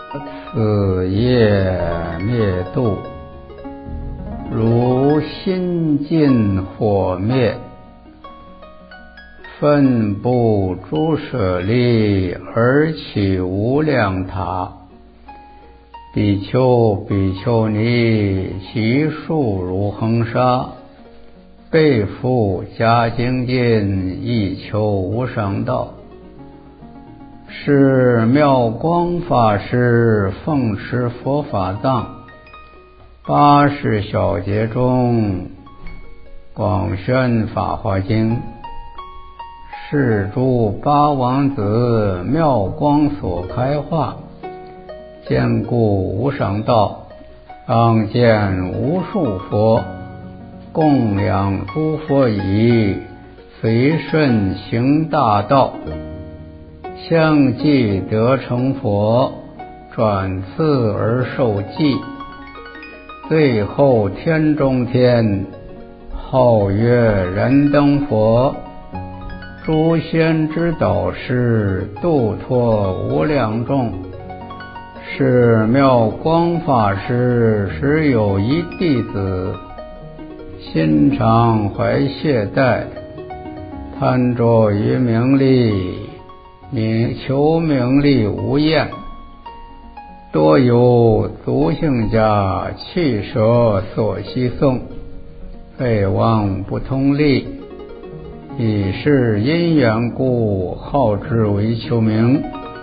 此业灭度，如心尽火灭，分布诸舍利而起无量塔。比丘比丘尼，其数如恒沙。背负加精进，亦求无上道。是妙光法师奉持佛法藏80小节中，广宣法华经，是诸八王子妙光所开化，坚固无上道，当见无数佛，供养诸佛已，随顺行大道，相继得成佛，转次而受记。最后天中天，号曰燃灯佛，诸仙之导师，度脱无量众。是妙光法师时有一弟子，心常怀懈怠，贪着于名利，求名利无厌，多有族姓家弃舍所悉送，废忘不通利，以是因缘故，好之为求名。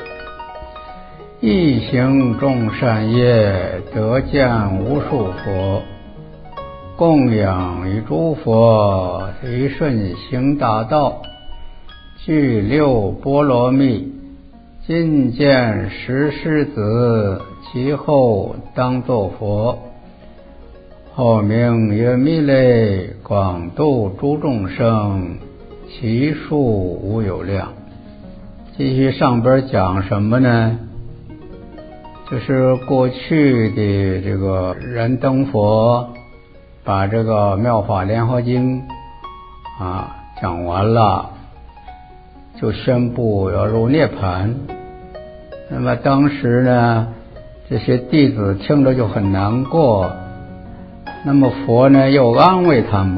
一行众善业，得见无数佛，供养于诸佛，随顺行大道，具六波罗蜜，今见十狮子，其后当作佛。后名曰弥勒，广度诸众生，其数无有量。继续上边讲什么呢？就是过去的这个燃灯佛把这个妙法莲华经讲完了，就宣布要入涅槃。那么当时呢，这些弟子听着就很难过，那么佛呢又安慰他们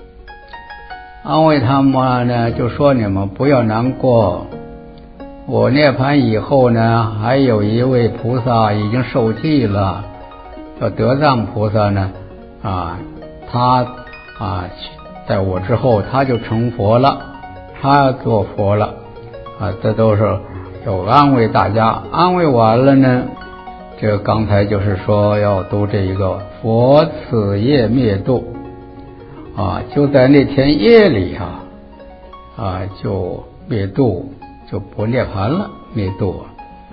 呢，就说你们不要难过，我涅槃以后呢，还有一位菩萨已经受记了，叫德藏菩萨呢，他在我之后他就成佛了，他要做佛了，这都是有安慰大家。安慰完了呢，这个刚才就是说要读这一个佛此业灭度，就在那天夜里就灭度，就不涅槃了，灭度。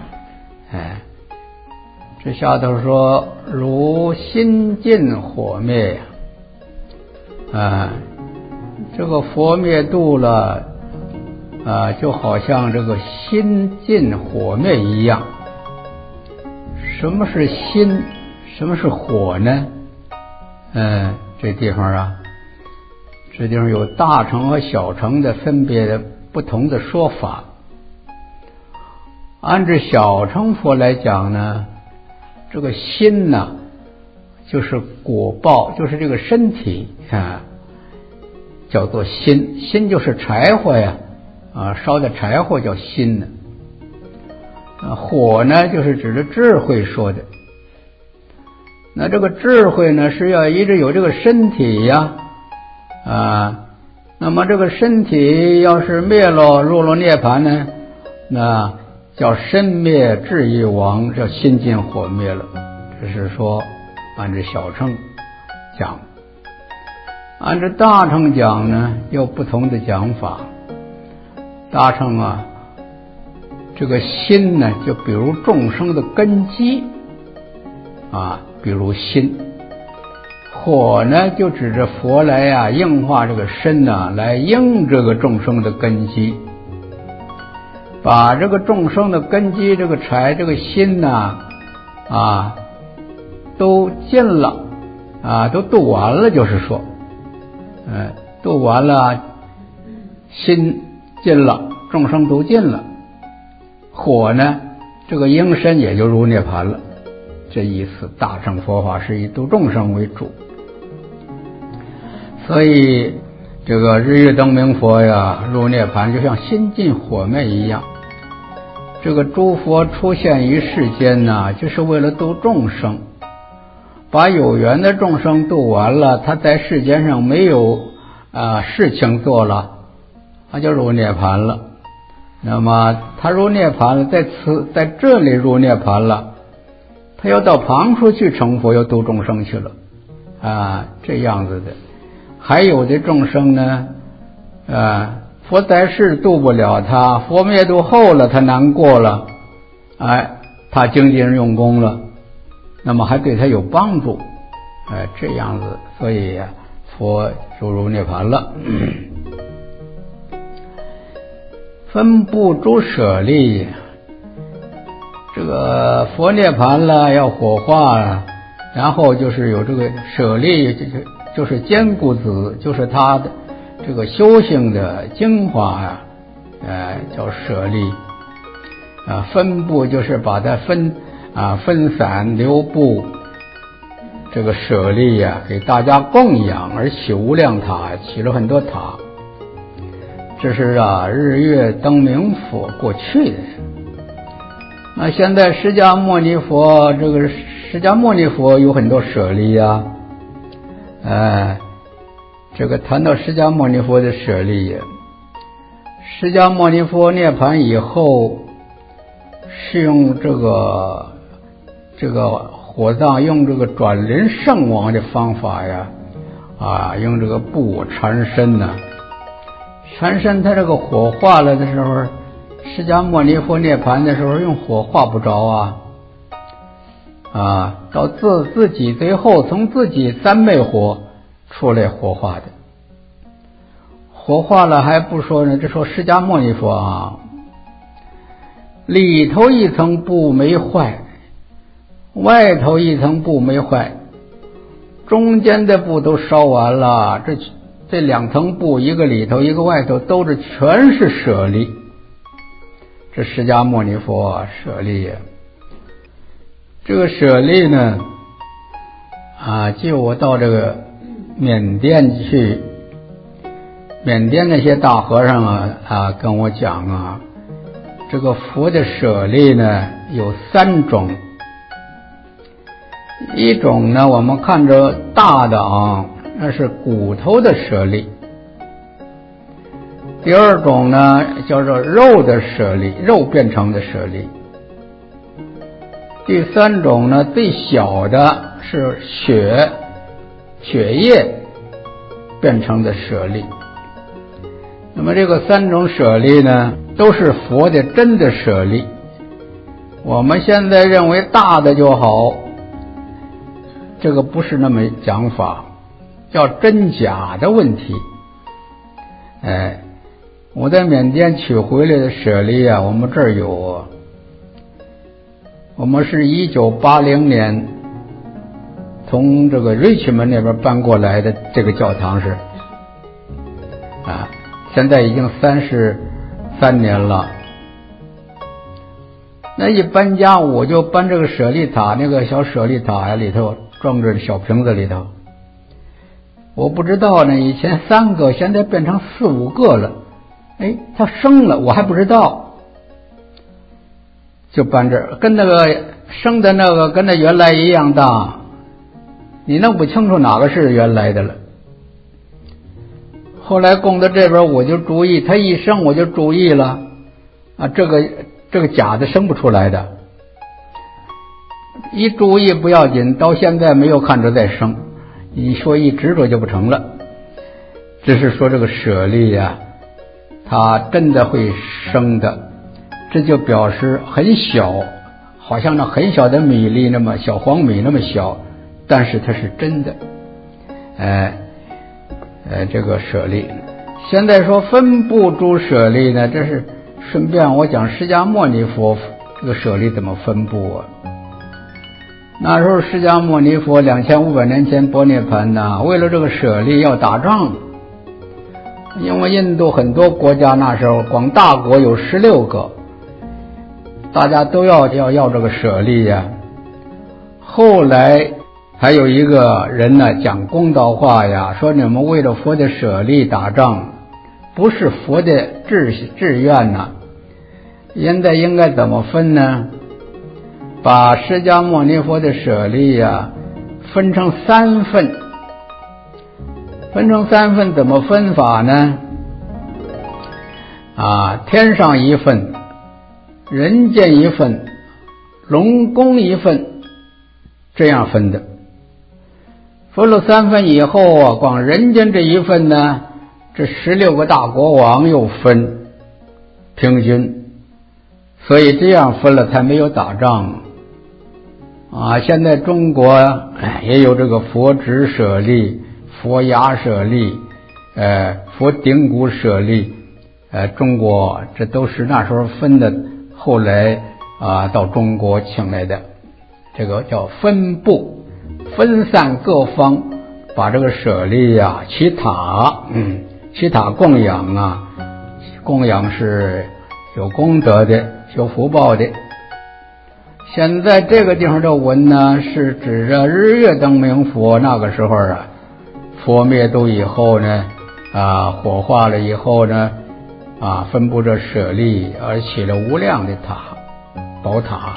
这下头说如心尽火灭这个佛灭度了就好像这个心尽火灭一样。什么是心，什么是火呢？这地方有大乘和小乘的分别的不同的说法。按照小乘佛来讲呢，这个心呢就是果报，就是这个身体叫做心。心就是柴火呀，烧的柴火叫心呢。火呢就是指的智慧说的。那这个智慧呢是要一直有这个身体呀，那么这个身体要是灭了，入了涅槃呢，那叫身灭智亦亡，叫心尽火灭了。这是说按照小乘讲。按照大乘讲呢，有不同的讲法。大乘这个心呢，就比如众生的根基比如心。火呢，就指着佛来应化这个身来应这个众生的根基，把这个众生的根基，这个柴，这个心都尽了都度完了，就是说度完了，心尽了，众生都尽了。火呢这个应身也就入涅盘了。这意思，大乘佛法是以度众生为主，所以这个日月灯明佛呀，入涅盘就像心进火灭一样。这个诸佛出现于世间呢，就是为了度众生，把有缘的众生度完了，他在世间上没有事情做了，他就入涅盘了。那么他入涅盘了，在这里入涅盘了，他要到旁处去成佛，要度众生去了这样子的。还有的众生呢佛在世度不了他，佛灭度后了，他难过了，他精进用功了，那么还对他有帮助，这样子，所以佛就入涅盘了。分布诸舍利，这个佛涅盘了，要火化了，然后就是有这个舍利，就是坚固子，就是他的这个修行的精华叫舍利。分布就是把它分散流布，这个舍利给大家供养，而起无量塔，起了很多塔。这是日月灯明佛过去的事。那现在释迦牟尼佛，这个释迦牟尼佛有很多舍利这个谈到释迦牟尼佛的舍利，释迦牟尼佛涅盘以后，是用这个火葬，用这个转轮圣王的方法用这个布缠身缠身，他这个火化了的时候，释迦牟尼佛涅盘的时候用火化不着到自己最后从自己三昧火出来火化的。火化了还不说呢，这说释迦牟尼佛里头一层布没坏，外头一层布没坏，中间的布都烧完了，这两层布，一个里头一个外头，都是全是舍利。这释迦牟尼佛舍利这个舍利呢就我到这个缅甸去，缅甸那些大和尚跟我讲这个佛的舍利呢有三种。一种呢，我们看着大的那是骨头的舍利。第二种呢叫做肉的舍利，肉变成的舍利。第三种呢，最小的是血液变成的舍利。那么这个三种舍利呢，都是佛的真的舍利。我们现在认为大的就好，这个不是那么讲法，叫真假的问题。我在缅甸取回来的舍利我们这儿有我们是1980年从这个瑞奇门那边搬过来的，这个教堂是现在已经33年了。那一搬家我就搬这个舍利塔，那个小舍利塔里头装着小瓶子里头，我不知道呢，以前3个现在变成4、5个了，它生了我还不知道，就搬这儿，跟那个生的那个跟那原来一样大，你弄不清楚哪个是原来的了。后来供到这边我就注意，它一生我就注意了这个假的生不出来的，一注意不要紧，到现在没有看着再生，你说一执着就不成了。只是说这个舍利它真的会生的，这就表示很小，好像那很小的米粒那么小，黄米那么小，但是它是真的。这个舍利现在说分布诸舍利呢，这是顺便我讲释迦牟尼佛这个舍利怎么分布那时候释迦牟尼佛2500年前般涅盘为了这个舍利要打仗，因为印度很多国家那时候光大国有16个， 大家都要这个舍利呀。后来还有一个人呢讲公道话呀，说你们为了佛的舍利打仗，不是佛的志愿呐。现在应该怎么分呢？把释迦牟尼佛的舍利呀分成3份，怎么分法呢？天上1份，人间1份，龙宫1份，这样分的。分了3份以后光人间这1份呢，这16个大国王又分平均，所以这样分了才没有打仗现在中国也有这个佛指舍利、佛牙舍利、佛顶骨舍利，中国这都是那时候分的，后来到中国请来的，这个叫分布，分散各方，把这个舍利起塔供养供养是有功德的，有福报的。现在这个地方的文呢，是指着日月灯明佛那个时候佛灭度以后呢火化了以后呢分布着舍利，而起了无量的宝塔。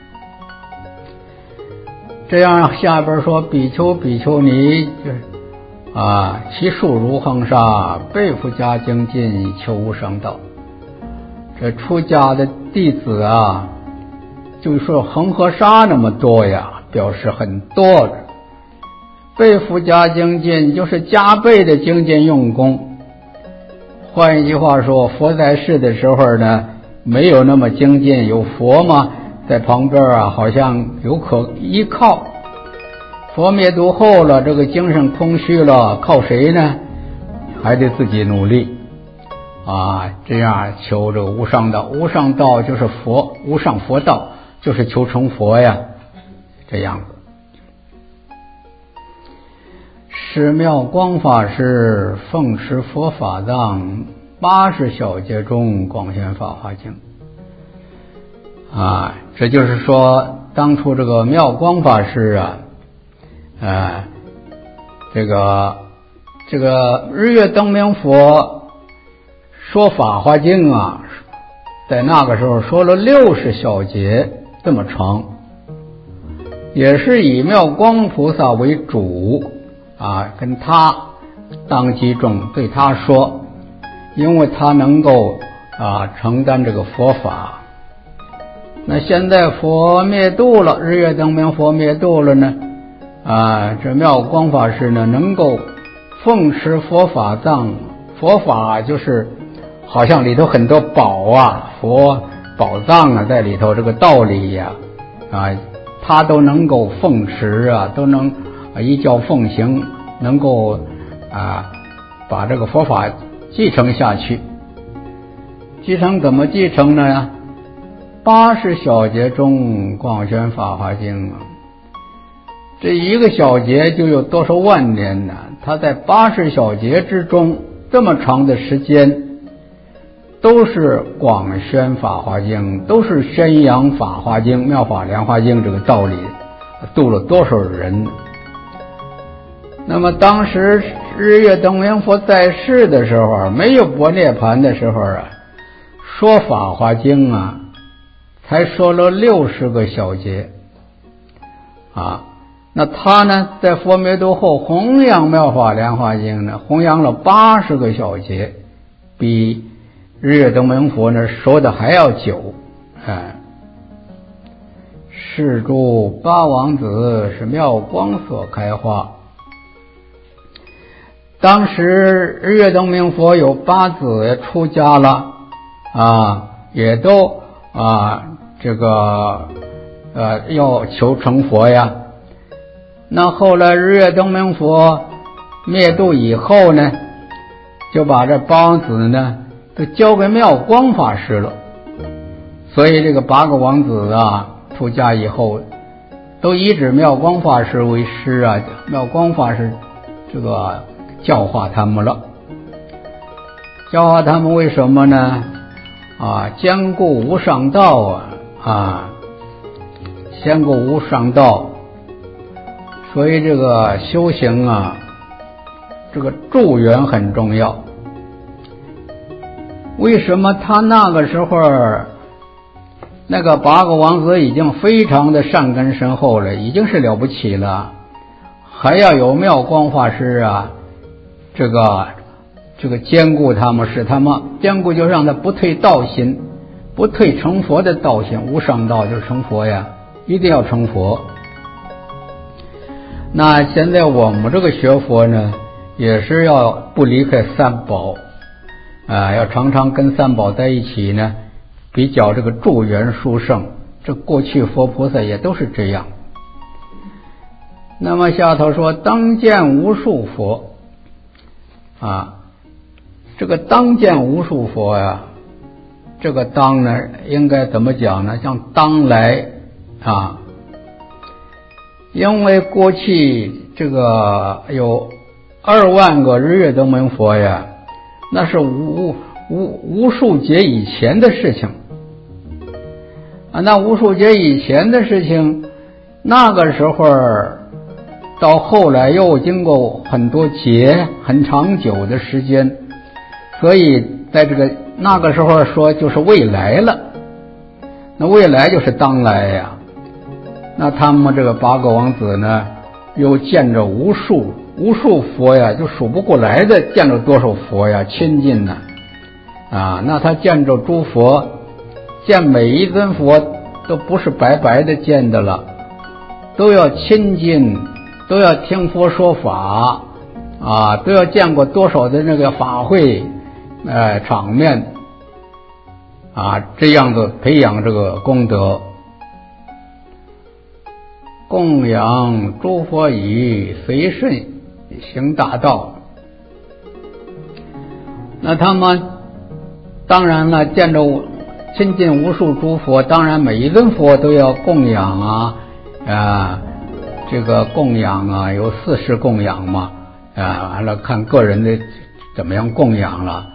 这样下边说比丘比丘尼其数如恒沙，背负迦精进，求无上道。这出家的弟子就说恒河沙那么多呀，表示很多的。背负迦精进就是加倍的精进用功。换一句话说，佛在世的时候呢，没有那么精进，有佛嘛在旁边好像有可依靠。佛灭度后了，这个精神空虚了，靠谁呢？还得自己努力这样求这个无上道。无上道就是佛，无上佛道就是求成佛呀，这样子。释妙光法师奉持佛法藏80小节中广宣法华经这就是说当初这个妙光法师这个日月灯明佛说法华经在那个时候说了60小节这么长，也是以妙光菩萨为主跟他当机众对他说，因为他能够承担这个佛法。那现在佛灭度了，日月灯明佛灭度了呢这妙光法师呢能够奉持佛法藏。佛法就是好像里头很多宝佛宝藏在里头，这个道理他都能够奉持都能依教奉行，能够把这个佛法继承下去。继承怎么继承呢？80小节中广宣法华经这一个小节就有多少万年呢？他在80小节之中这么长的时间都是广宣法华经，都是宣扬法华经、妙法莲华经这个道理，度了多少人。那么当时日月灯明佛在世的时候，没有般涅盘的时候说法华经才说了60个小节那他呢在佛灭度后弘扬妙法莲华经呢，弘扬了80个小节，比日月灯明佛呢说的还要久是诸八王子是妙光所开化。当时日月灯明佛有8子出家了也都这个要求成佛呀。那后来日月灯明佛灭度以后呢，就把这8王子呢都交给妙光法师了。所以这个8个王子出家以后都依止妙光法师为师妙光法师这个教化他们了。教化他们为什么呢兼顾无上道先过无上道。所以这个修行这个助缘很重要。为什么他那个时候那个八个王子已经非常的善根深厚了，已经是了不起了，还要有妙光法师这个兼顾他们，使他们兼顾，就让他不退道心，不退成佛的道心。无上道就是成佛呀，一定要成佛。那现在我们这个学佛呢，也是要不离开三宝要常常跟三宝在一起呢，比较这个助缘殊胜。这过去佛菩萨也都是这样。那么下头说当见无数佛这个当见无数佛这个当呢应该怎么讲呢？像当来因为过去这个有2万个日月灯明佛那是无数劫以前的事情那无数劫以前的事情，那个时候到后来又经过很多劫，很长久的时间，所以在那个时候说就是未来了。那未来就是当来那他们这个八个王子呢，又见着无数佛就数不过来的，见着多少佛亲近呢那他见着诸佛，见每一尊佛都不是白白的见的了，都要亲近，都要听佛说法都要见过多少的那个法会场面这样子培养这个功德。供养诸佛以随顺行大道。那他们当然了，见着亲近无数诸佛，当然每一尊佛都要供养这个供养有4世供养嘛完了看个人的怎么样供养了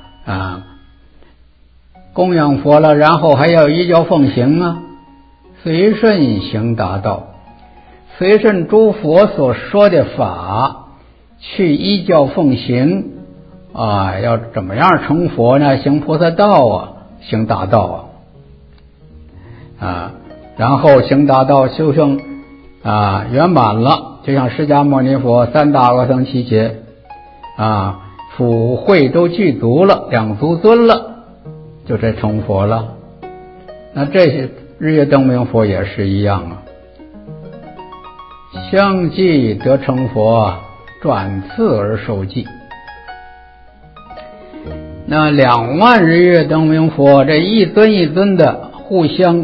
供养佛了，然后还要依教奉行随顺行大道，随顺诸佛所说的法去依教奉行要怎么样成佛呢？行菩萨道行大道然后行大道修行圆满了，就像释迦牟尼佛3大阿僧祇劫福慧都具足了，2足尊了，就这成佛了。那这些日月灯明佛也是一样相继得成佛，转次而受记。那2万日月灯明佛，这一尊一尊的互相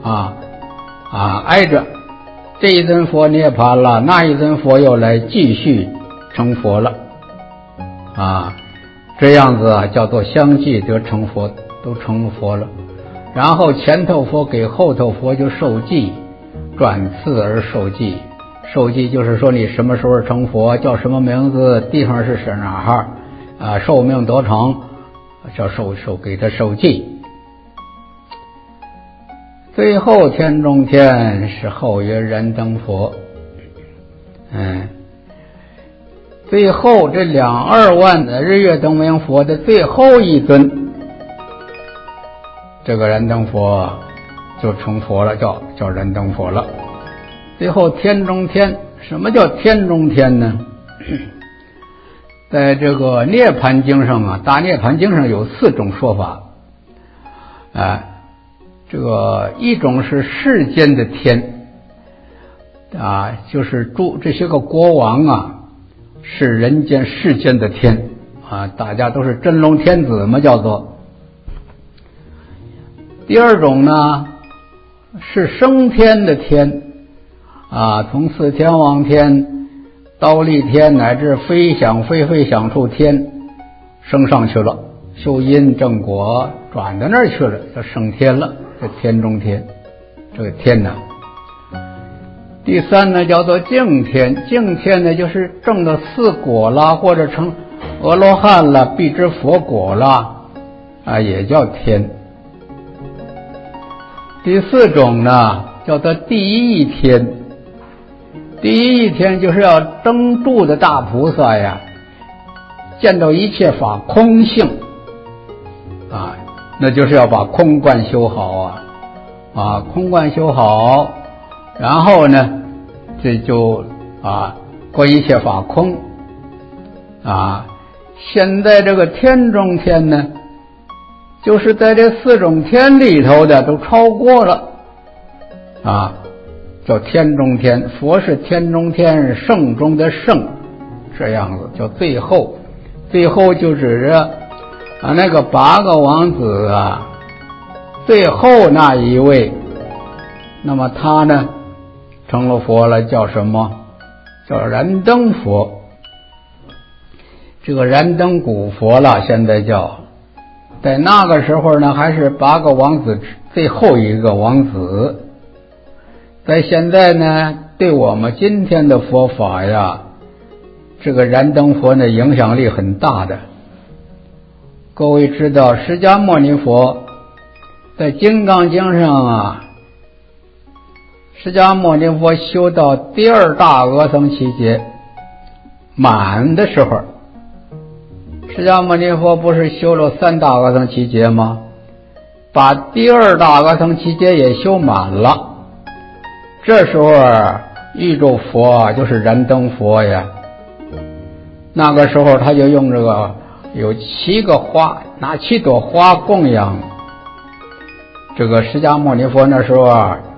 挨着，这一尊佛涅槃了，那一尊佛又来继续成佛了这样子叫做相继得成佛，都成佛了。然后前头佛给后头佛就受记，转次而受记。受记就是说你什么时候成佛，叫什么名字，地方是哪寿命多长，叫受给他受记。最后天中天是后曰燃灯佛最后这2万的日月灯明佛的最后一尊，这个燃灯佛就成佛了，叫燃灯佛了。最后天中天，什么叫天中天呢？在这个涅槃经上大涅槃经上有4种说法这个一种是世间的天就是这些个国王是人间世间的天大家都是真龙天子嘛，叫做。第2种呢是升天的天从4天王天、忉利天乃至非想非非想处天升上去了，修因正果转到那儿去了，就升天了，这天中天，这个天呢。第3呢叫做净天，净天呢就是证到4果了，或者成阿罗汉了，必知佛果了也叫天。 第4种呢，叫做第一天。第一天就是要登度的大菩萨呀，见到一切法空性啊，那就是要把空观修好空观修好，然后呢，这就观一切法空现在这个天中天呢，就是在这4种天里头的都超过了叫天中天。佛是天中天，圣中的圣，这样子叫最后。最后就指着那个8个王子最后那一位，那么他呢成了佛了，叫什么？叫燃灯佛。这个燃灯古佛了，现在叫。在那个时候呢，还是8个王子最后一个王子。在现在呢，对我们今天的佛法呀，这个燃灯佛呢影响力很大的。各位知道释迦牟尼佛在金刚经上释迦牟尼佛修到第2大阿僧祇劫满的时候，释迦牟尼佛不是修了3大阿僧祇劫吗？把第2大阿僧祇劫也修满了。这时候宇宙佛就是燃灯佛呀。那个时候他就用这个有7个花，拿7朵花供养这个释迦牟尼佛。那时候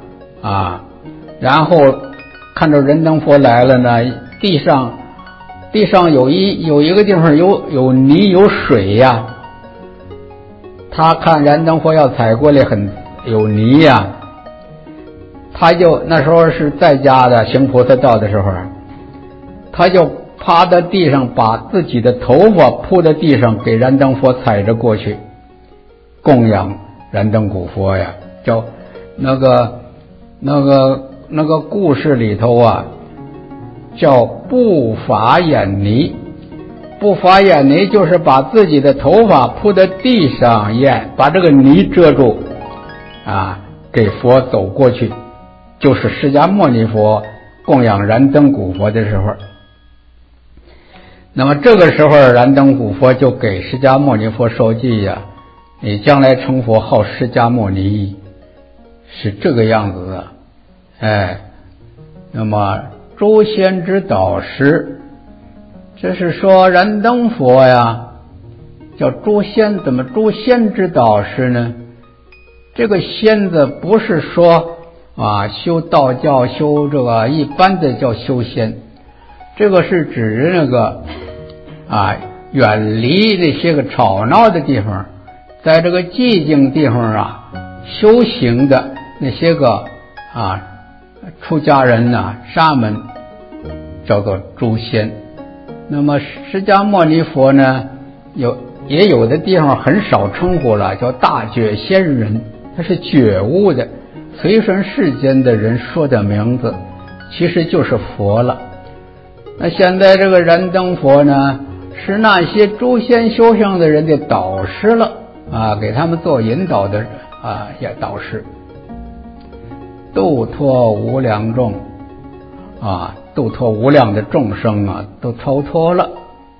然后看着燃灯佛来了呢，地上有一个地方有泥有水呀，他看燃灯佛要踩过来很有泥呀，他就那时候是在家的行菩萨道的时候，他就趴在地上，把自己的头发铺在地上，给燃灯佛踩着过去，供养燃灯古佛呀。叫那个故事里头叫不法眼泥。不法眼泥就是把自己的头发铺在地上，把这个泥遮住给佛走过去，就是释迦牟尼佛供养燃灯古佛的时候。那么这个时候燃灯古佛就给释迦牟尼佛授记你将来成佛号释迦牟尼，是这个样子的。那么诸仙之导师，这是说燃灯佛叫诸仙。怎么诸仙之导师呢？这个仙字不是说修道教修这个一般的叫修仙，这个是指那个远离那些个吵闹的地方，在这个寂静地方修行的那些个出家人沙门，叫做诸仙。那么释迦牟尼佛呢，也有的地方很少称呼了，叫大觉仙人，他是觉悟的随顺世间的人说的名字，其实就是佛了。那现在这个燃灯佛呢，是那些诸仙修行的人的导师了给他们做引导的也导师。度脱无量众度脱无量的众生都超脱了。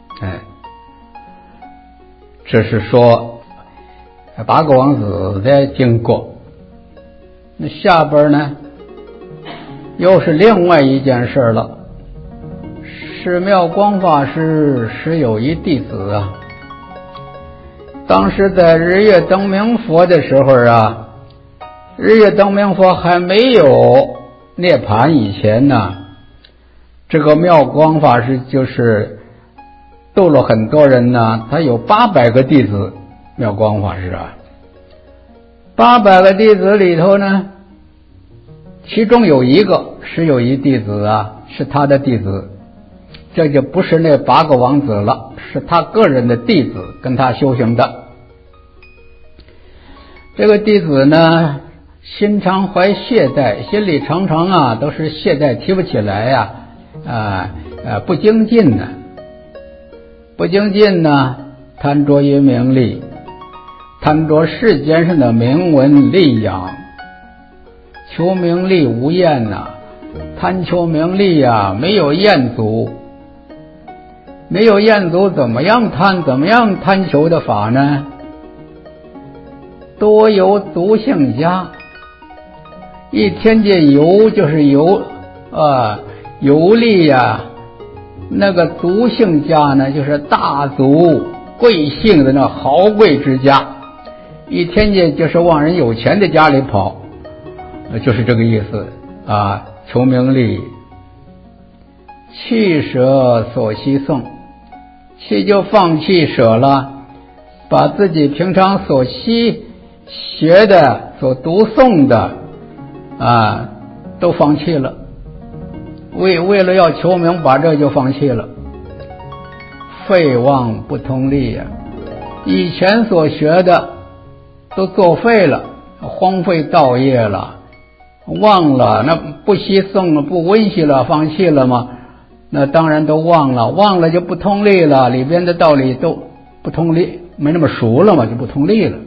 这是说8个王子的经过。那下边呢又是另外一件事了。释妙光法师实有一弟子当时在日月灯明佛的时候日月灯明佛还没有涅槃以前这个妙光法师就是度了很多人他有800个弟子。妙光法师800个弟子里头呢，其中有一个是有一弟子是他的弟子，这就不是那8个王子了，是他个人的弟子跟他修行的。这个弟子呢，心常怀懈怠，心里常常都是懈怠，提不起来不精进不精进贪着于名利，贪着世间上的名闻利养求名利无厌呐，贪求名利啊，没有厌足，没有厌足怎么样贪求的法呢？多由足性家，一天界游就是游历呀，那个足性家呢，就是大族贵姓的那豪贵之家，一天界就是往人有钱的家里跑，就是这个意思啊，求名利。弃舍所习诵，弃就放弃舍了，把自己平常所学的所读诵的都放弃了，为了要求名，把这就放弃了。废忘不通力呀，以前所学的都作废了，荒废道业了，忘了，那不习诵了，不温习了，放弃了吗？那当然都忘了就不通力了，里边的道理都不通力，没那么熟了嘛，就不通力了。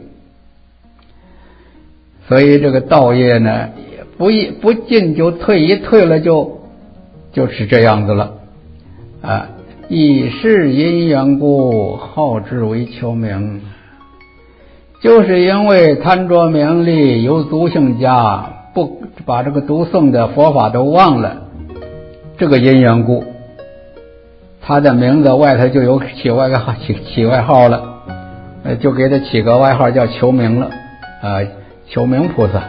所以这个道业呢，不进就退，一退了就是这样子了啊。以是因缘故，好之为求名，就是因为贪着名利，有足性家，不把这个读诵的佛法都忘了，这个因缘故，他的名字外头就有起外号了，就给他起个外号叫求名了求名菩萨。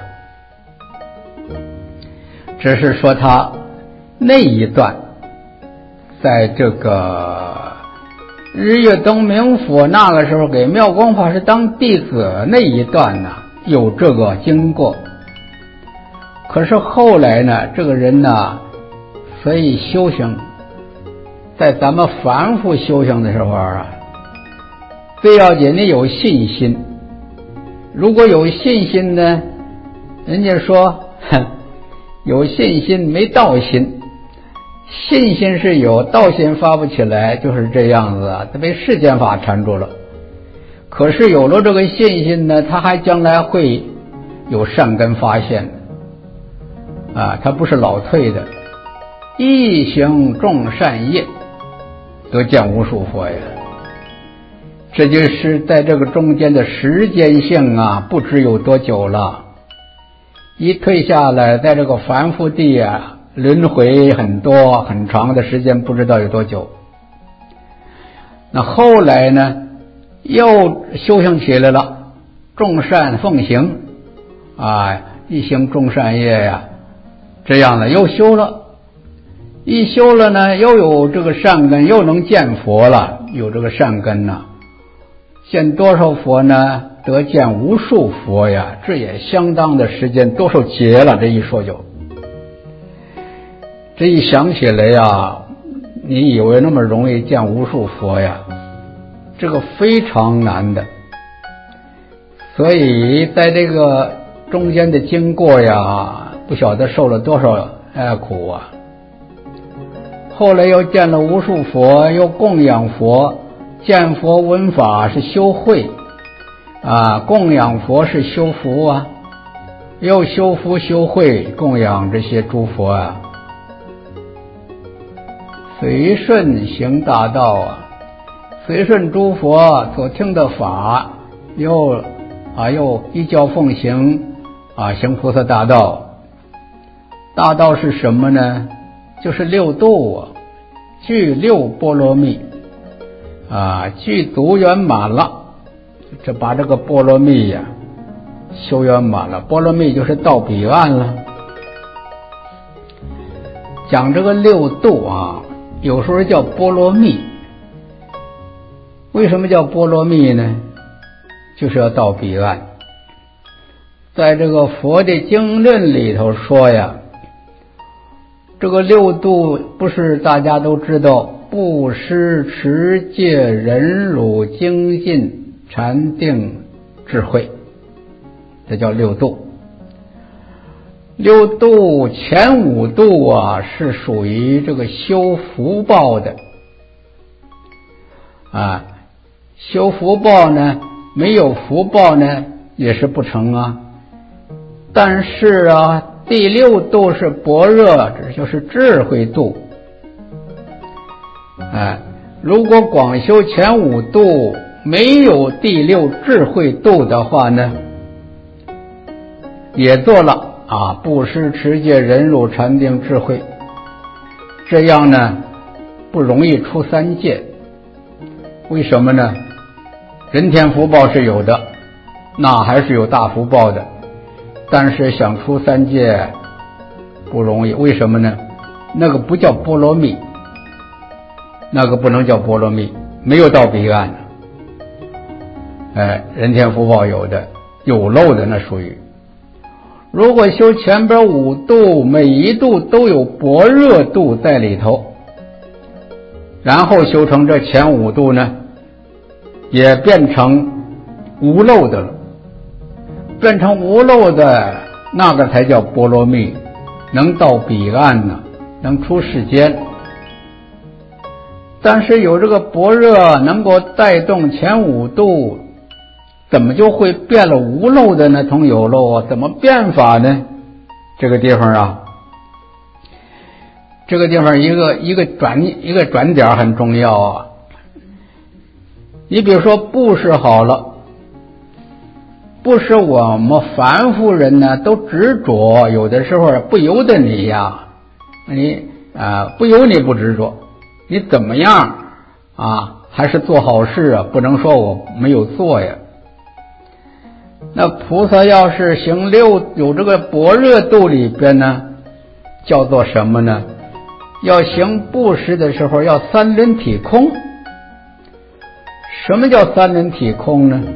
只是说他那一段在这个日月灯明府那个时候给妙光法师当弟子那一段呢，有这个经过。可是后来呢，这个人呢，所以修行在咱们凡夫修行的时候最要紧的有信心。如果有信心呢，人家说有信心没道心，信心是有，道心发不起来，就是这样子他被世间法缠住了。可是有了这个信心呢，他还将来会有善根发现他不是老退的。一行众善业，得见无数佛呀。这就是在这个中间的时间性不知有多久了。一退下来，在这个凡夫地轮回很多很长的时间，不知道有多久。那后来呢，又修行起来了，众善奉行一行众善业这样的又修了。一修了呢，又有这个善根，又能见佛了，有这个善根见多少佛呢？得见无数佛呀，这也相当的时间，多少劫了，这一说就。这一想起来你以为那么容易见无数佛呀？这个非常难的。所以在这个中间的经过不晓得受了多少苦后来又见了无数佛，又供养佛，见佛闻法是修慧供养佛是修福又修福修慧，供养这些诸佛随顺行大道随顺诸佛所听的法，又依教奉行行菩萨大道。大道是什么呢？就是六度具六波罗蜜具足圆满了，这把这个波罗蜜修圆满了。波罗蜜就是到彼岸了。讲这个六度有时候叫波罗蜜。为什么叫波罗蜜呢？就是要到彼岸。在这个佛的经论里头说这个六度不是大家都知道，布施、持戒、忍辱、精进、禅定、智慧，这叫六度。六度前五度是属于这个修福报的修福报呢，没有福报呢也是不成但是第六度是般若，这就是智慧度。如果光修前五度，没有第六智慧度的话呢，也做了布施、持戒、忍辱、禅定、智慧，这样呢不容易出三界。为什么呢？人天福报是有的，那还是有大福报的，但是想出三界不容易。为什么呢？那个不叫波罗蜜，那个不能叫波罗蜜，没有到彼岸。人天福报有的，有漏的那属于。如果修前边五度，每一度都有般若度在里头，然后修成这前五度呢，也变成无漏的了。变成无漏的那个才叫波罗蜜，能到彼岸呢，能出世间。但是有这个般若能够带动前五度，怎么就会变了无漏的呢？同有漏怎么变法呢？这个地方一个转点很重要你比如说布施好了，布施我们凡夫人呢都执着，有的时候不由得你不由你不执着，你怎么样还是做好事不能说我没有做呀。那菩萨要是行有这个般若度里边呢，叫做什么呢？要行布施的时候要三轮体空。什么叫三轮体空呢？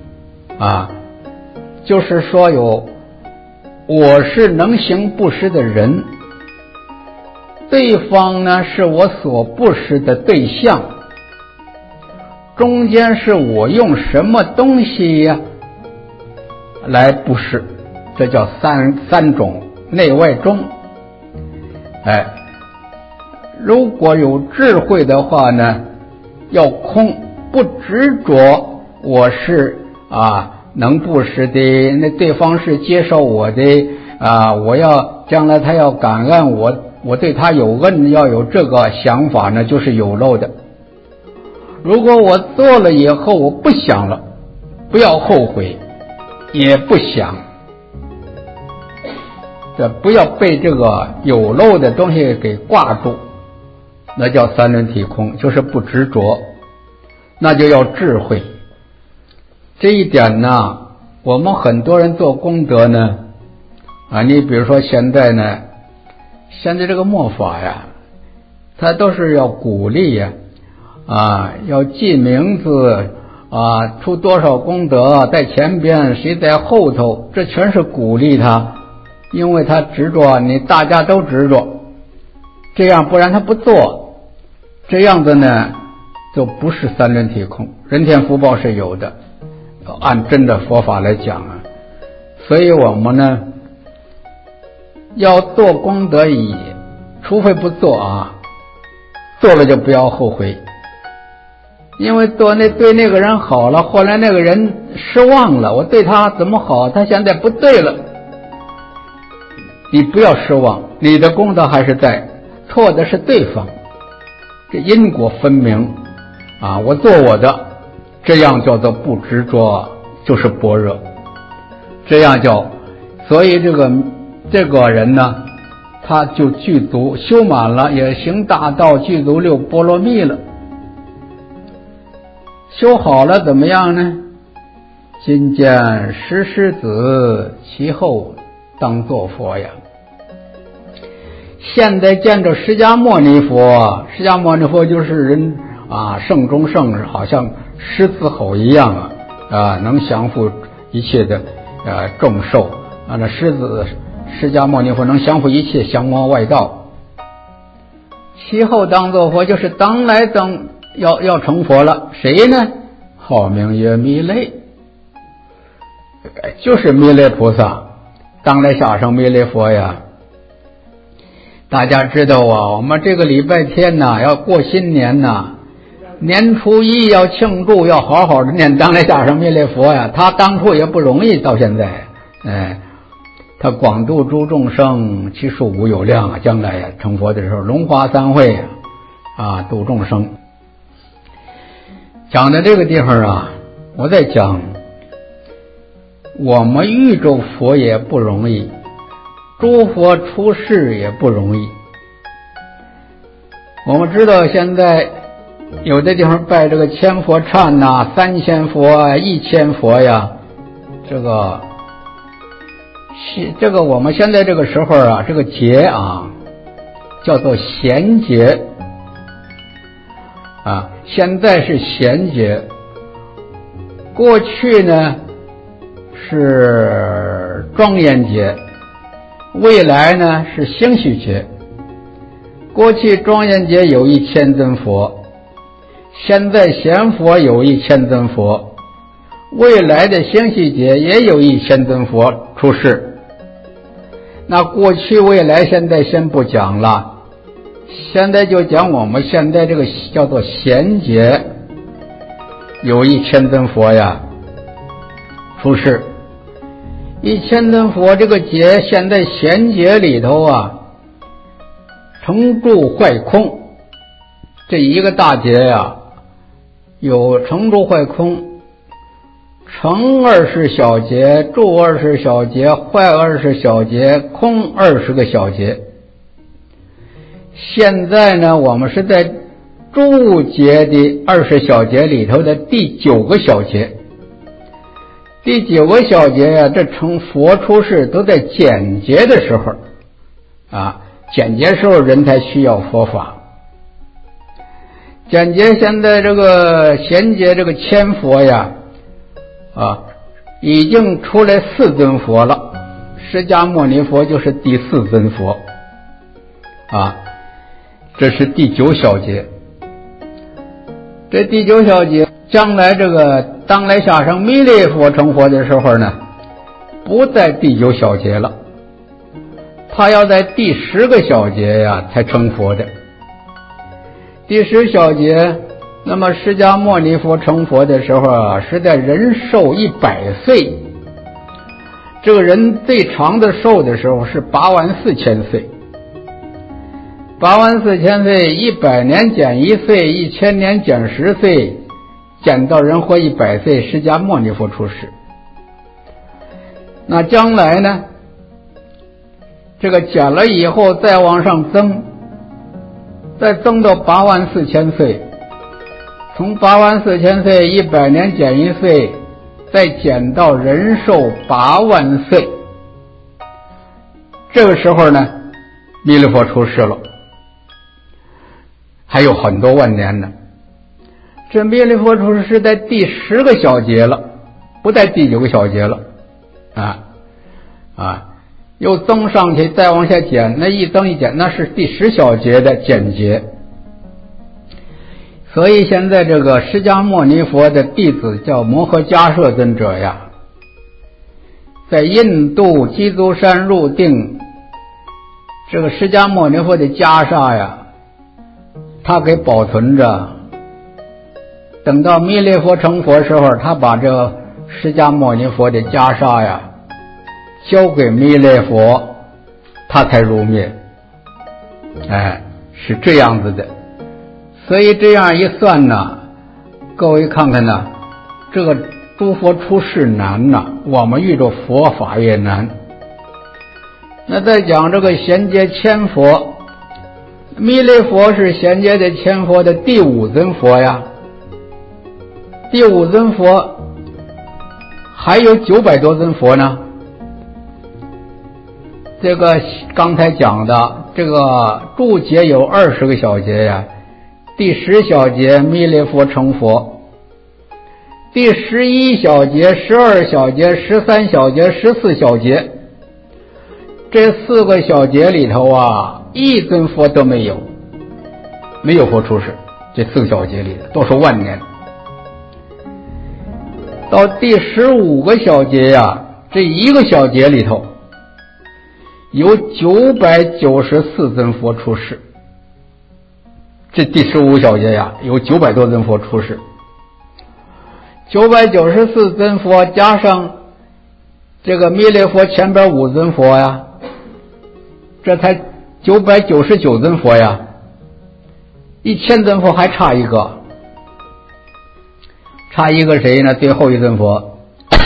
就是说我是能行布施的人，对方呢是我所布施的对象，中间是我用什么东西来布施，这叫三种内外中。如果有智慧的话呢，要空，不执着我是能布施的，那对方是接受我的我要将来他要感恩我对他有恩，要有这个想法呢，就是有漏的。如果我做了以后我不想了，不要后悔，也不想，这不要被这个有漏的东西给挂住，那叫三轮体空，就是不执着，那就要智慧。这一点呢，我们很多人做功德呢你比如说现在这个末法它都是要鼓励要记名字出多少功德在前边，谁在后头，这全是鼓励他，因为他执着，大家都执着，这样不然他不做，这样子呢就不是三轮体空。人天福报是有的，按真的佛法来讲所以我们呢要做功德除非不做做了就不要后悔。因为对那个人好了，后来那个人失望了，我对他怎么好，他现在不对了，你不要失望，你的功德还是在，错的是对方，这因果分明我做我的，这样叫做不执着，就是般若，这样所以这个人呢，他就具足修满了，也行大道，具足六波罗蜜了。修好了怎么样呢？今见石狮子，其后当作佛呀。现在见着释迦牟尼佛，释迦牟尼佛就是人圣中圣，好像狮子吼一样能降伏一切的众兽那狮迦牟尼佛能降伏一切降魔外道。其后当作佛，就是当来要成佛了。谁呢？号名曰弥勒，就是弥勒菩萨，当来下生弥勒佛呀。大家知道我们这个礼拜天要过新年年初一要庆祝，要好好的念当来下生弥勒佛呀。他当初也不容易，到现在他广度诸众生，其数无有量啊！将来呀，成佛的时候，龙华三会度众生。讲到这个地方啊，我在讲，我们遇着佛也不容易，诸佛出世也不容易。我们知道现在有的地方拜这个千佛忏呐、3000佛啊、1000佛呀，这个我们现在这个时候啊，这个节啊叫做贤节啊，现在是贤节，过去呢是庄严节，未来呢是兴许节。过去庄严节有1000尊佛，现在贤佛有1000尊佛，未来的兴许节也有1000尊佛出世。那过去未来现在先不讲了，现在就讲我们现在这个叫做贤节，有1000尊佛呀出世。1000尊佛这个节，现在贤节里头啊，成住坏空这一个大节呀，有成住坏空，成20小节，住20小节，坏20小节，空20个小节。现在呢，我们是在住节的20小节里头的第9个小节。第9个小节呀，这成佛出世都在减节的时候啊，减节时候人才需要佛法。减节现在这个贤节这个千佛呀已经出来4尊佛了，释迦牟尼佛就是第4尊佛这是第9小节。这第9小节将来这个当来下生弥勒佛成佛的时候呢，不在第9小节了，他要在第10个小节呀才成佛的。第10小节，那么释迦牟尼佛成佛的时候啊，是在人寿100岁，这个人最长的寿的时候是84000岁。84000岁，100年减1岁，1000年减10岁，减到人活100岁，释迦牟尼佛出世。那将来呢，这个减了以后再往上增，再增到84000岁，从84000岁100年减1岁，再减到人寿8万岁。这个时候呢，弥勒佛出世了，还有很多万年呢。这弥勒佛出世是在第10个小节了，不在第9个小节了又增上去，再往下减，那一增一减，那是第10小节的减节。所以现在这个释迦牟尼佛的弟子叫摩诃迦摄尊者呀，在印度基督山入定，这个释迦牟尼佛的袈裟呀，他给保存着，等到弥勒佛成佛时候，他把这个释迦牟尼佛的袈裟呀交给弥勒佛，他才入灭。是这样子的。所以这样一算呢，各位看看呢，这个诸佛出世难呐，我们遇着佛法也难。那再讲这个贤节千佛，弥勒佛是贤节的千佛的第5尊佛呀。第5尊佛还有900多尊佛呢。这个刚才讲的这个住节有20个小节呀，第10小节弥勒佛成佛，第11小节、12小节、13小节、14小节，这4个小节里头啊，一尊佛都没有，没有佛出世。这4个小节里的都是万年。到第15个小节呀，这一个小节里头有994尊佛出世。这第15小节呀，有900多尊佛出世。994尊佛加上这个弥勒佛前边5尊佛呀，这才999尊佛呀，1000尊佛还差一个谁呢？最后一尊佛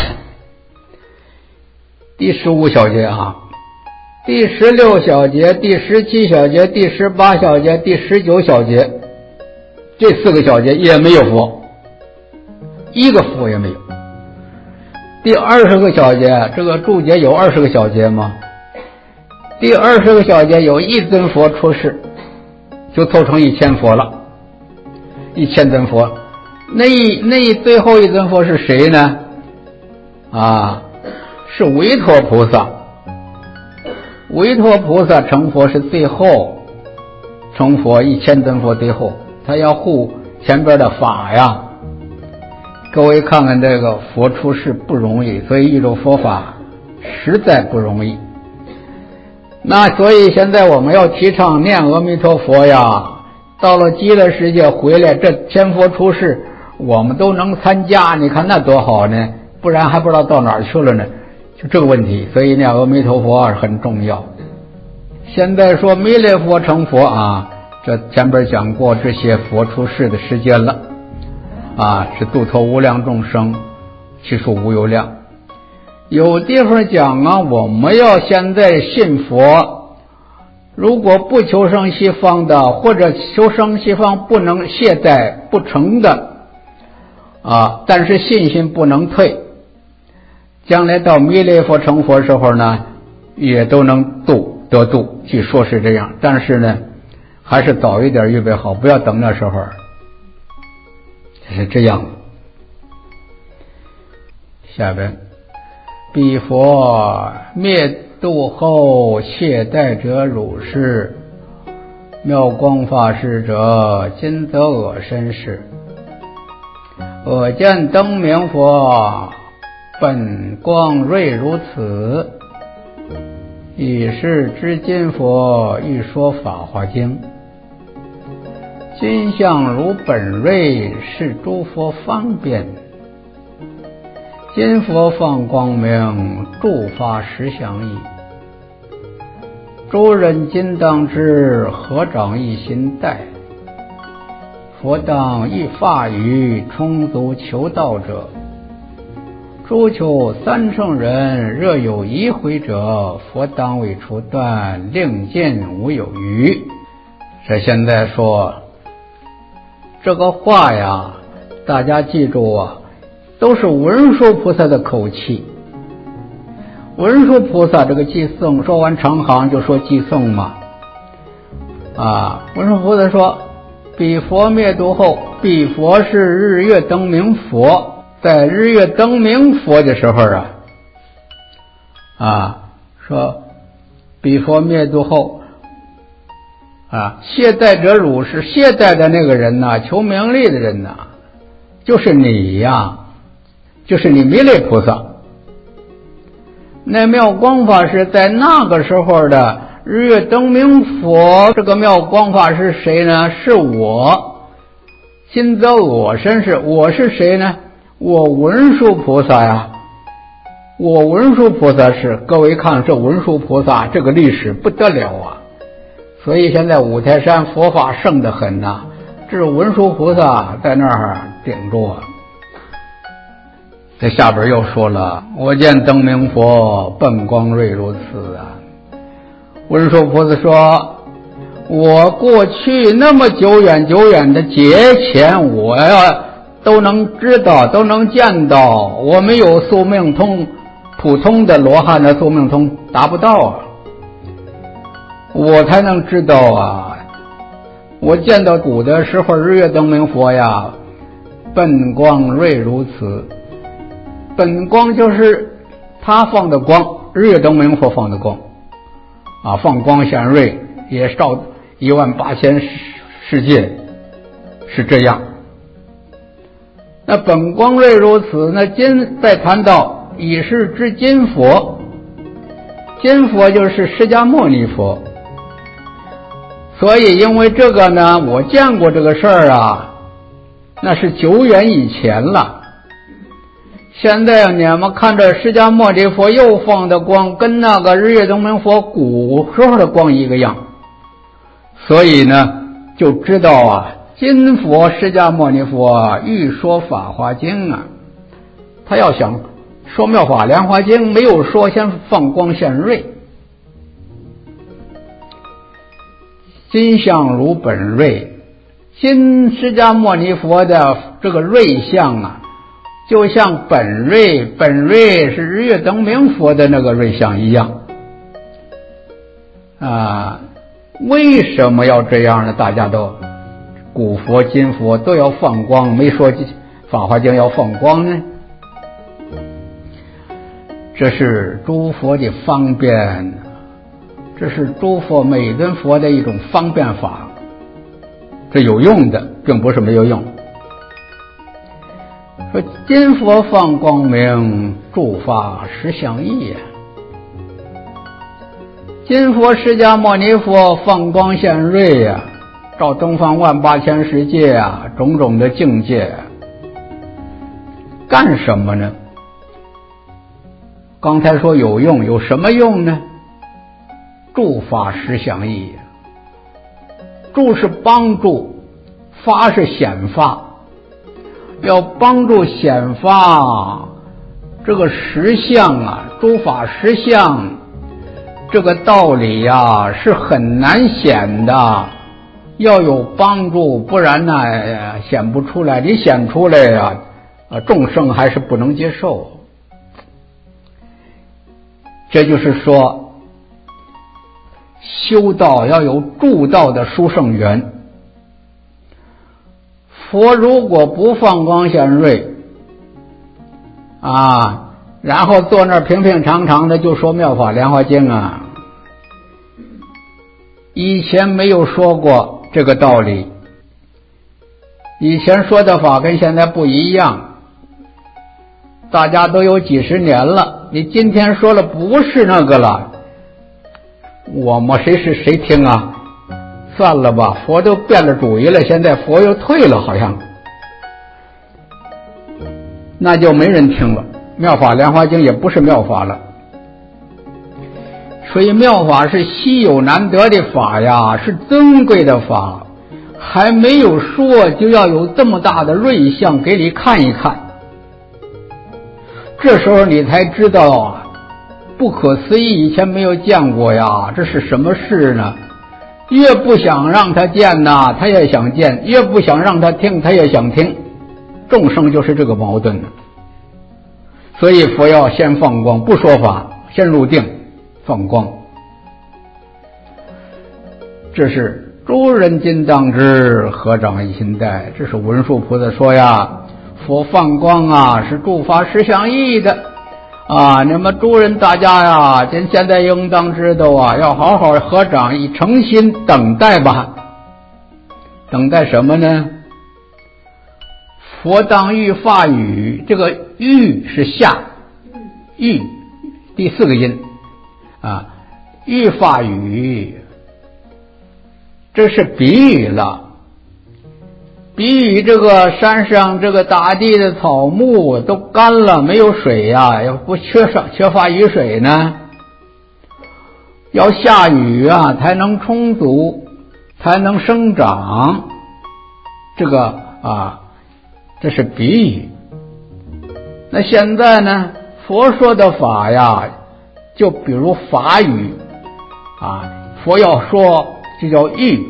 第15小节啊，第16小节、第17小节、第18小节、第19小节，这4个小节也没有佛，一个佛也没有。第20个小节，这个注解有20个小节吗？第20个小节有1尊佛出世，就凑成1000佛了，1000尊佛。那最后一尊佛是谁呢？是维陀菩萨。维陀菩萨成佛是最后成佛，1000尊佛最后，他要护前边的法呀。各位看看这个佛出世不容易，所以一种佛法实在不容易。那所以现在我们要提倡念阿弥陀佛呀，到了极乐世界回来，这千佛出世我们都能参加，你看那多好呢，不然还不知道到哪儿去了呢，就这个问题。所以念阿弥陀佛很重要。现在说弥勒佛成佛啊，这前边讲过这些佛出世的时间了是度脱无量众生，其数无有量。有地方讲啊，我们要现在信佛，如果不求生西方的，或者求生西方不能懈怠不成的但是信心不能退，将来到弥勒佛成佛时候呢，也都能得度，据说是这样。但是呢，还是早一点预备好，不要等那时候。是这样。下边，彼佛灭度后懈怠者如是，妙光法师者，今则我身世。我见灯明佛，本光瑞如此，以是知今佛，欲说法华经。今相如本瑞，是诸佛方便。今佛放光明，诸法实相异。诸人今当知，合掌一心待。佛当一法语，充足求道者。诸求三乘人，若有疑悔者，佛当为除断，令尽无有余。这现在说这个话呀，大家记住都是文殊菩萨的口气。文殊菩萨这个寄颂，说完长行就说寄颂嘛。文殊菩萨说，彼佛灭度后，彼佛是日月灯明佛，在日月灯明佛的时候说彼佛灭度后懈怠者汝是懈怠的那个人求名利的人就是你就是你弥勒菩萨。那妙光法师在那个时候的日月灯明佛，这个妙光法师谁呢？是我。今则我身世，我是谁呢？我文殊菩萨我文殊菩萨是，各位看这文殊菩萨这个历史不得了所以现在五台山佛法盛得很这文殊菩萨在那儿顶住这下边又说了，我见灯明佛，本光瑞如此文殊菩萨说，我过去那么久远的劫前，我都能知道，都能见到，我没有宿命通，普通的罗汉的宿命通达不到我才能知道我见到古的时候，日月灯明佛本光瑞如此。本光就是他放的光，日月灯明佛放的光放光显瑞，也照18000世界，是这样。那本光瑞如此，那今再谈到以是知今佛，今佛就是释迦牟尼佛。所以因为这个呢，我见过这个事儿那是久远以前了。 现在你们看这释迦牟尼佛又放的光，跟那个日月灯明佛古时候的光一个样，所以呢，就知道啊，今佛释迦牟尼佛欲说法华经啊，他要想说妙法莲华经，没有说先放光现瑞。金相如本瑞，今释迦牟尼佛的这个瑞相啊，就像本瑞是日月灯明佛的那个瑞相一样啊。为什么要这样呢？大家都古佛今佛都要放光，没说法华经要放光呢？这是诸佛的方便，这是诸佛每尊佛的一种方便法，这有用的，并不是没有用。说今佛放光明，诸法实相异呀。今佛释迦牟尼佛放光现瑞呀，照东方万八千世界啊，种种的境界，干什么呢？刚才说有用，有什么用呢？诸法实相异，助是帮助，发是显发，要帮助显发这个实相啊，诸法实相这个道理呀，是很难显的，要有帮助，不然呢显不出来。你显出来呀，众生还是不能接受。这就是说，修道要有助道的殊胜缘。佛如果不放光显瑞啊，然后坐那儿平平常常的就说妙法莲华经啊，以前没有说过这个道理，以前说的法跟现在不一样，大家都有几十年了，你今天说了不是那个了，我们谁听啊？算了吧，佛都变了主意了，现在佛又退了，好像那就没人听了，妙法莲华经也不是妙法了。所以妙法是稀有难得的法呀，是珍贵的法，还没有说就要有这么大的瑞相给你看一看，这时候你才知道啊，不可思议，以前没有见过呀，这是什么事呢？越不想让他见呐，他也想见；越不想让他听，他也想听。众生就是这个矛盾。所以佛要先放光，不说法，先入定放光。这是诸人今当知，合掌一心待。这是文殊菩萨说呀，佛放光啊，是诸法实相异的啊，你们诸人大家呀，现在应当知道啊，要好好合掌，以诚心等待吧。等待什么呢？佛当欲发语，这个欲是下，欲第四个音啊，欲发语，这是比喻了。比喻这个山上这个大地的草木都干了，没有水呀，要不缺乏雨水呢，要下雨啊才能充足，才能生长。这个啊，这是比喻。那现在呢，佛说的法呀，就比如法语啊，佛要说这叫喻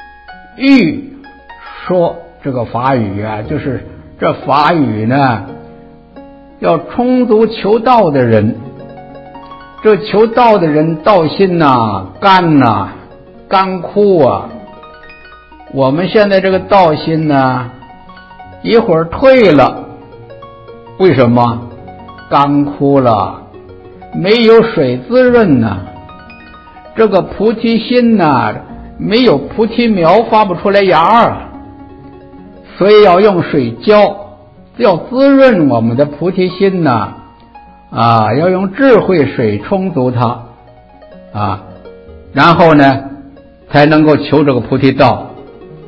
说这个法语啊，就是这法语呢，要充足求道的人。这求道的人道心呐，干枯啊。我们现在这个道心呢，一会儿退了，为什么？干枯了，没有水滋润呢。这个菩提心呢，没有菩提苗发不出来芽儿。所以要用水浇，要滋润我们的菩提心呢，啊，要用智慧水充足它，啊，然后呢，才能够求这个菩提道。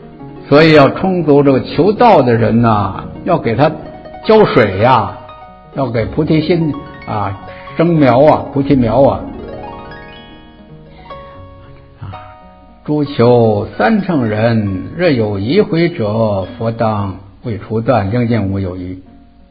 所以要充足这个求道的人呢，要给他浇水呀， 要给菩提心啊生苗啊，菩提苗啊。诸求三乘人，若有疑悔者，佛当为除断，令见无有余。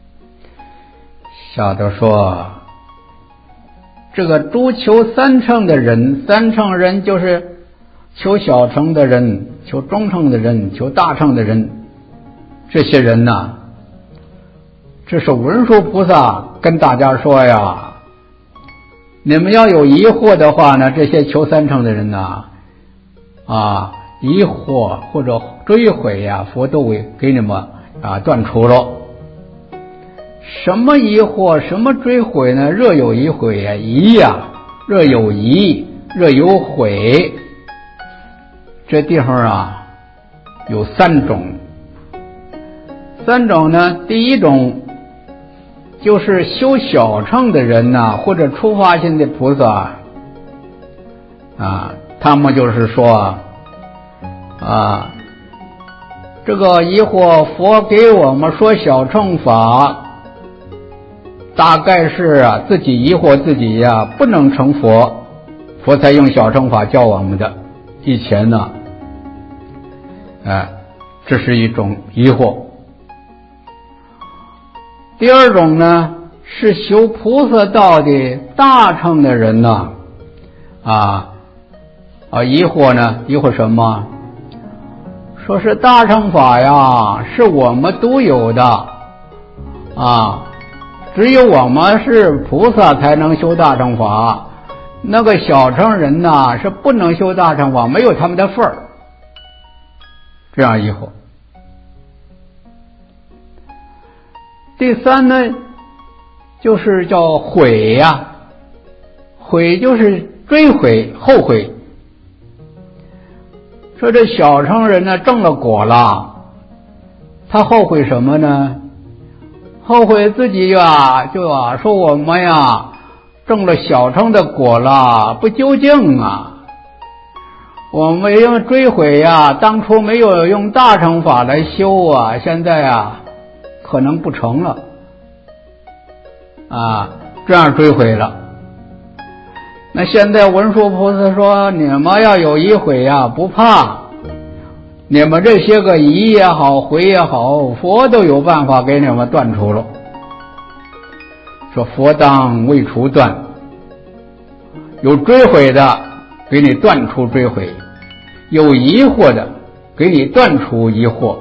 下头说，这个诸求三乘的人，三乘人就是求小乘的人，求中乘的人，求大乘的人，这些人呐，这是文殊菩萨跟大家说呀，你们要有疑惑的话呢，这些求三乘的人呐，疑惑或者追悔呀，佛都会给你们断除了。什么疑惑，什么追悔呢？若有疑悔呀，疑呀，若有疑，若有悔，这地方有三种。三种呢，第一种就是修小乘的人呐，或者初发心的菩萨他们就是说这个疑惑，佛给我们说小乘法，大概是自己疑惑自己不能成佛，佛才用小乘法教我们的。以前呢这是一种疑惑。第二种呢，是修菩萨道的大乘的人呢疑惑呢，疑惑什么？说是大乘法呀，是我们独有的只有我们是菩萨才能修大乘法，那个小乘人呐是不能修大乘法，没有他们的份儿，这样疑惑。第三呢，就是叫悔呀，悔就是追悔、后悔。说这小乘人呢证了果了，他后悔什么呢？后悔自己说我们证了小乘的果了，不究竟我们因为追悔当初没有用大乘法来修现在可能不成了这样追悔了。那现在文殊菩萨说，你们要有疑悔不怕，你们这些个疑也好，悔也好，佛都有办法给你们断除了。说佛当为除断，有追悔的给你断除追悔，有疑惑的给你断除疑惑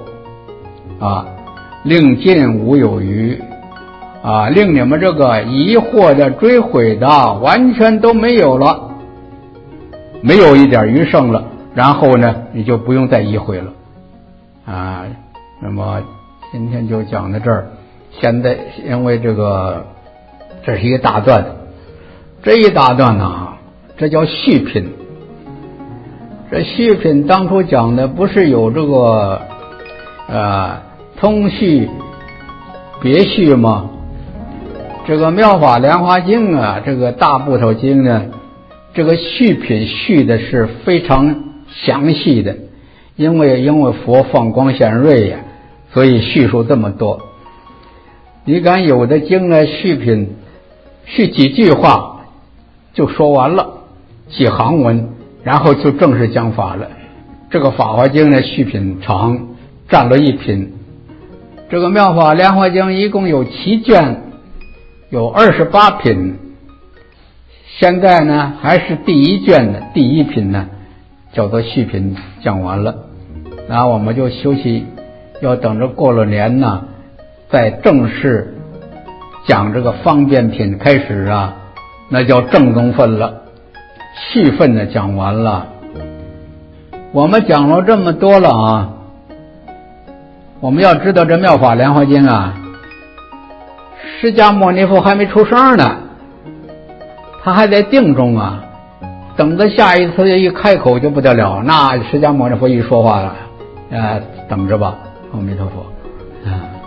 令尽无有余令你们这个疑惑的追悔的完全都没有了，没有一点余剩了，然后呢你就不用再疑悔了那么今天就讲到这儿。现在因为这是一个大段，这一大段这叫续品。这续品当初讲的不是有这个通续别续吗？这个妙法莲华经这个大部头经呢，这个续品续的是非常详细的，因为佛放光显瑞所以叙述这么多。你看有的经呢续品续几句话就说完了，几行文，然后就正式讲法了。这个法华经呢续品长，占了一品。这个妙法莲华经一共有7卷，有28品，现在呢还是第一卷的第一品呢，叫做续品讲完了。然后我们就休息，要等着过了年呢，再正式讲这个方便品开始那叫正宗分了。续分呢讲完了，我们讲了这么多了我们要知道这妙法莲华经释迦牟尼佛还没出声呢，他还在定中等着下一次一开口就不得了，那释迦牟尼佛一说话了等着吧，阿弥陀佛